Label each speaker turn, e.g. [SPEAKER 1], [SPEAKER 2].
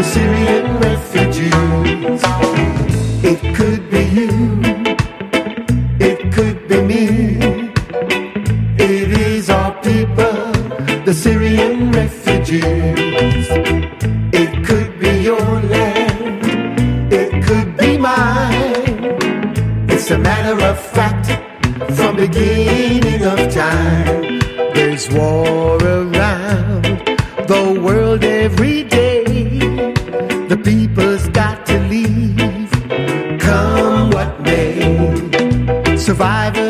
[SPEAKER 1] the Syrian refugees. It could be you, it could be me. It is our people, the Syrian refugees. It could be your land, it could be mine. It's a matter of fact, from beginning of time. There's war around the world every day. The people's got to leave, come what may. Survival